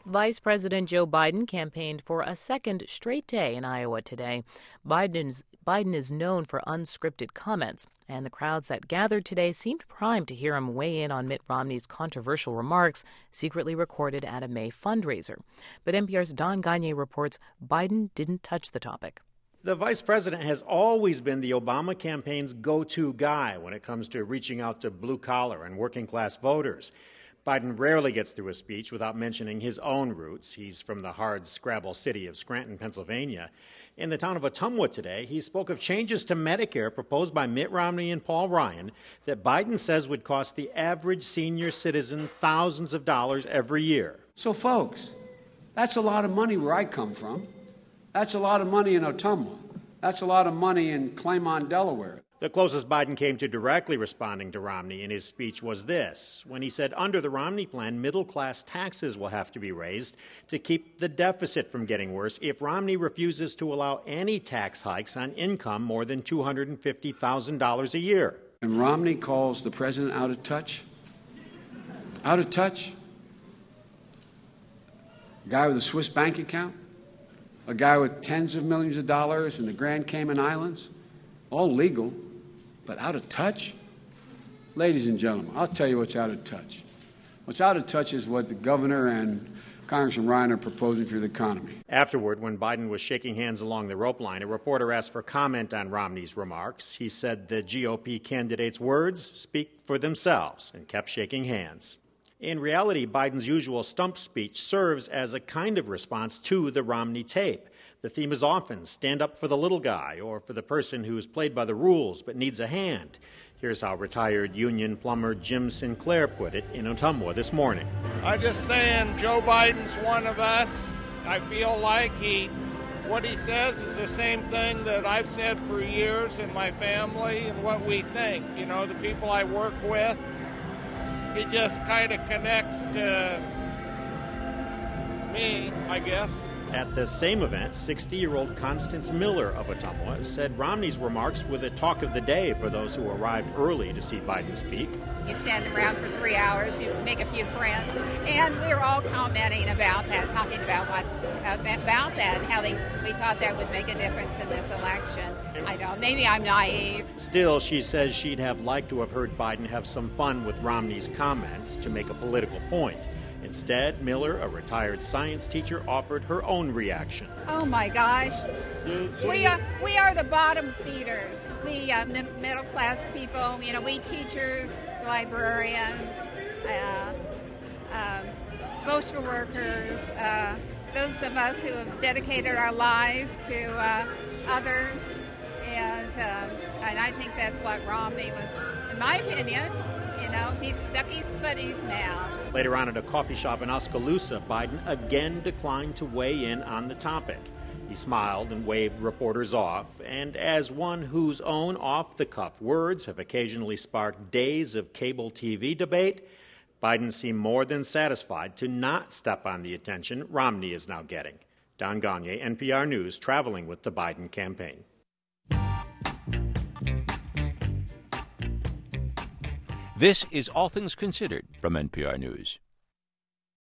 Vice President Joe Biden campaigned for a second straight day in Iowa today. Biden is known for unscripted comments, and the crowds that gathered today seemed primed to hear him weigh in on Mitt Romney's controversial remarks secretly recorded at a May fundraiser. But NPR's Don Gagne reports Biden didn't touch the topic. The vice president has always been the Obama campaign's go-to guy when it comes to reaching out to blue-collar and working-class voters. Biden rarely gets through a speech without mentioning his own roots. He's from the hard-scrabble city of Scranton, Pennsylvania. In the town of Ottumwa today, he spoke of changes to Medicare proposed by Mitt Romney and Paul Ryan that Biden says would cost the average senior citizen thousands of dollars every year. So, folks, that's a lot of money where I come from. That's a lot of money in Ottumwa. That's a lot of money in Claymont, Delaware. The closest Biden came to directly responding to Romney in his speech was this, when he said under the Romney plan, middle-class taxes will have to be raised to keep the deficit from getting worse if Romney refuses to allow any tax hikes on income more than $250,000 a year. And Romney calls the president out of touch? Out of touch? A guy with a Swiss bank account? A guy with tens of millions of dollars in the Grand Cayman Islands? All legal. But out of touch? Ladies and gentlemen, I'll tell you what's out of touch. What's out of touch is what the governor and Congressman Ryan are proposing for the economy. Afterward, when Biden was shaking hands along the rope line, a reporter asked for comment on Romney's remarks. He said the GOP candidate's words speak for themselves and kept shaking hands. In reality, Biden's usual stump speech serves as a kind of response to the Romney tape. The theme is often stand up for the little guy or for the person who's played by the rules but needs a hand. Here's how retired union plumber Jim Sinclair put it in Ottumwa this morning. I'm just saying Joe Biden's one of us. I feel like what he says is the same thing that I've said for years in my family and what we think. You know, the people I work with, he just kind of connects to me, I guess. At the same event, 60-year-old Constance Miller of Ottumwa said Romney's remarks were the talk of the day for those who arrived early to see Biden speak. You stand around for 3 hours, you make a few friends, and we were all commenting about that, talking about that, and how we thought that would make a difference in this election. I don't, maybe I'm naive. Still, she says she'd have liked to have heard Biden have some fun with Romney's comments to make a political point. Instead, Miller, a retired science teacher, offered her own reaction. Oh my gosh, we are the bottom feeders. We middle class people. You know, we teachers, librarians, social workers. Those of us who have dedicated our lives to others, and I think that's what Romney was, in my opinion. You know, he's stuck his foot in his mouth. Later on at a coffee shop in Oskaloosa, Biden again declined to weigh in on the topic. He smiled and waved reporters off, and as one whose own off-the-cuff words have occasionally sparked days of cable TV debate, Biden seemed more than satisfied to not step on the attention Romney is now getting. Don Gagne, NPR News, traveling with the Biden campaign. This is All Things Considered from NPR News.